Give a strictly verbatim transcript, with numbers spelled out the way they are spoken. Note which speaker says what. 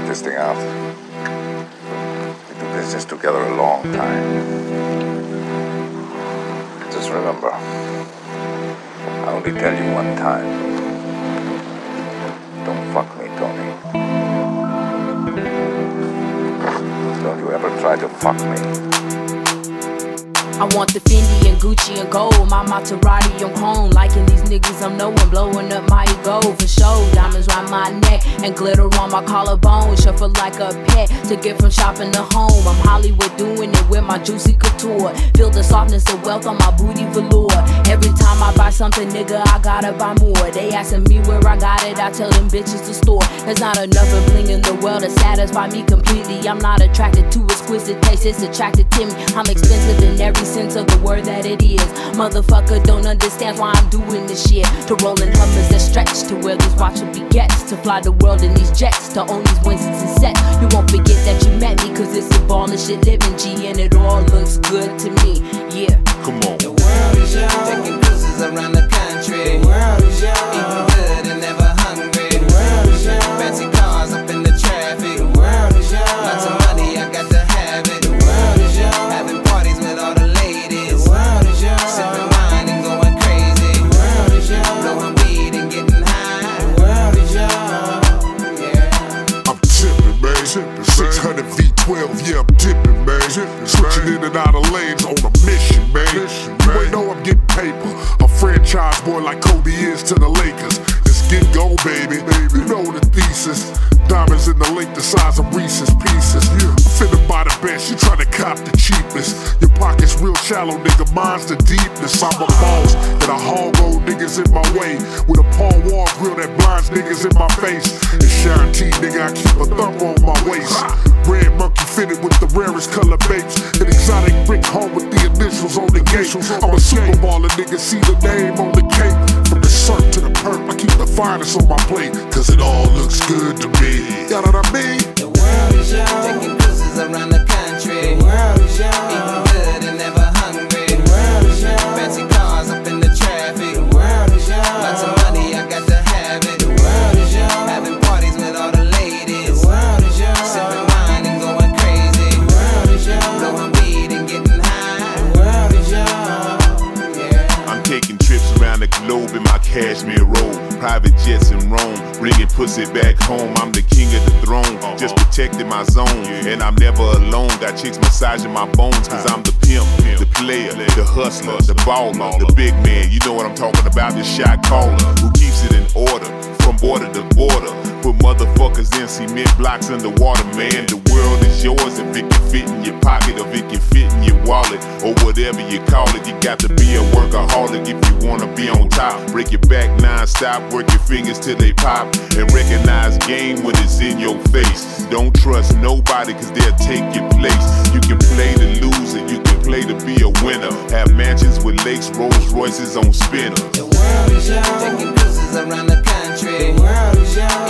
Speaker 1: this thing out. We do business together a long time. Just remember, I only tell you one time. Don't fuck me, Tony. Don't you ever try to fuck me.
Speaker 2: I want the Fendi and Gucci and gold, my Maserati on chrome. Liking these niggas I'm knowing, blowing up my ego for show. Diamonds round my neck and glitter on my collarbone. Shuffle like a pet to get from shopping to home. I'm Hollywood doing it with my juicy couture. Feel the softness of wealth on my booty velour. Every time I buy something, nigga, I gotta buy more. They asking me where I got it, I tell them bitches to store. There's not enough of bling in the world to satisfy me completely. I'm not attracted to exquisite taste, it's attracted to me. I'm expensive in every sense of the word that it is. Motherfucker don't understand why I'm doing this shit. To roll in Hummers that stretch to where these watcher begets. To fly the world in these jets, to own these Winston's and sets. You won't forget that you met me, cause it's a ballin' shit living G. And it all looks good to me, yeah.
Speaker 3: Come on.
Speaker 4: The world is yours. Taking cruises around the country. The world is yours. Eating good and never hungry. The world is yours. Fancy cars up in the traffic. The world is yours. Lots of money, I got to have it. The world is yours. Having parties with all the ladies. The world is yours. Sipping wine and going crazy. The world is yours. Blowing weed and getting high. The world is yours. Yeah.
Speaker 5: I'm tipping, man. six hundred V twelve, yeah, I'm tipping, man. Switching in and out of lanes on a mission, man. You ain't know I'm getting paper. A franchise boy like Kobe is to the Lakers. Let's get go, baby. You know the thesis. Diamonds in the link the size of Reese's Pieces. I'm finna buy the best, you tryna cop the cheapest. Your pocket's real shallow, nigga, mine's the deepest. I'm a boss, and I hog old niggas in my way. With a Paul Wall grill that blinds niggas in my face. And Sharon T, nigga, I keep a thumb on my waist. Red monkey fitted with the rarest color babes. An exotic brick home with the initials on the gate. I'm a super baller, nigga, see the name on the cake. From the surf to the perp, I keep the finest on my plate. Cause it all looks good to me. You know what I mean?
Speaker 4: The world is yours. Taking cruises around the country. The world is yours. Eating good and never hungry. The world is yours. Fancy cars up in the traffic. The world is yours. Lots of money, I got to have it. The world is yours. Having parties with all the ladies. The world is yours. Sipping wine and going crazy. The world is yours. Blowing weed and getting high. The world is yours. Yeah.
Speaker 3: I'm taking trips around the globe in my cashmere robe. Private jets in Rome, bringing pussy back home. I'm the king of the throne, just protecting my zone. And I'm never alone, got chicks massaging my bones. Cause I'm the pimp, the player, the hustler, the baller, the big man. You know what I'm talking about, the shot caller who keeps it in order, from border to border. Put motherfuckers in cement blocks underwater, man. The world is yours if it can fit in your pocket, or if it can fit in your wallet, or whatever you call it. You got to be a workaholic if you wanna be on top. Break your back non-stop, work your fingers till they pop, and recognize game when it's in your face. Don't trust nobody cause they'll take your place. You can play to lose and you can play to be a winner. Have mansions with lakes, Rolls Royces on spinners.
Speaker 4: The world is yours. Taking cruises around the country. The world is yours.